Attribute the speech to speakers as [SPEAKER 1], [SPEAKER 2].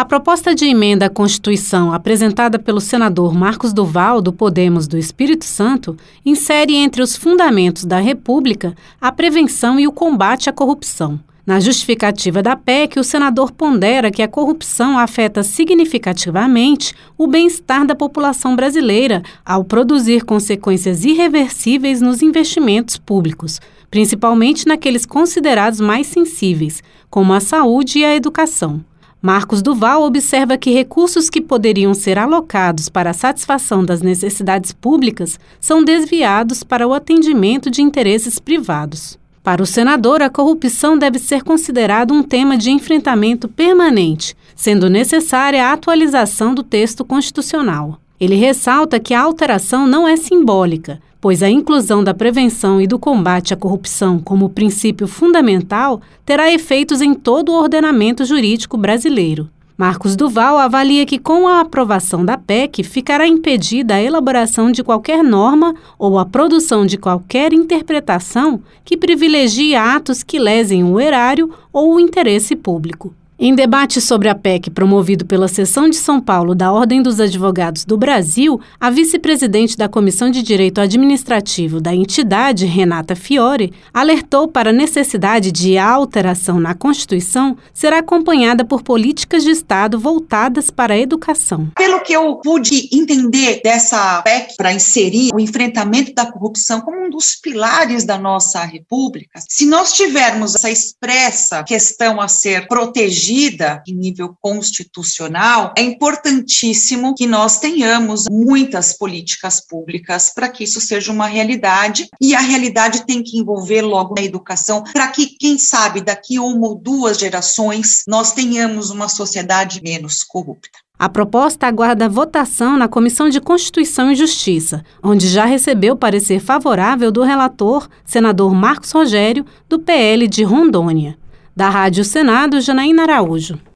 [SPEAKER 1] A proposta de emenda à Constituição apresentada pelo senador Marcos Duval, do Podemos do Espírito Santo, insere entre os fundamentos da República a prevenção e o combate à corrupção. Na justificativa da PEC, o senador pondera que a corrupção afeta significativamente o bem-estar da população brasileira ao produzir consequências irreversíveis nos investimentos públicos, principalmente naqueles considerados mais sensíveis, como a saúde e a educação. Marcos Duval observa que recursos que poderiam ser alocados para a satisfação das necessidades públicas são desviados para o atendimento de interesses privados. Para o senador, a corrupção deve ser considerada um tema de enfrentamento permanente, sendo necessária a atualização do texto constitucional. Ele ressalta que a alteração não é simbólica, pois a inclusão da prevenção e do combate à corrupção como princípio fundamental terá efeitos em todo o ordenamento jurídico brasileiro. Marcos Duval avalia que com a aprovação da PEC ficará impedida a elaboração de qualquer norma ou a produção de qualquer interpretação que privilegie atos que lesem o erário ou o interesse público. Em debate sobre a PEC promovido pela Seção de São Paulo da Ordem dos Advogados do Brasil, a vice-presidente da Comissão de Direito Administrativo da entidade, Renata Fiore, alertou para a necessidade de a alteração na Constituição ser acompanhada por políticas de Estado voltadas para a educação.
[SPEAKER 2] Pelo que eu pude entender dessa PEC para inserir o enfrentamento da corrupção como um dos pilares da nossa República, se nós tivermos essa expressa questão a ser protegida em nível constitucional, é importantíssimo que nós tenhamos muitas políticas públicas para que isso seja uma realidade, e a realidade tem que envolver logo a educação, para que, quem sabe, daqui uma ou duas gerações, nós tenhamos uma sociedade menos corrupta.
[SPEAKER 1] A proposta aguarda votação na Comissão de Constituição e Justiça, onde já recebeu parecer favorável do relator, senador Marcos Rogério, do PL de Rondônia. Da Rádio Senado, Janaína Araújo.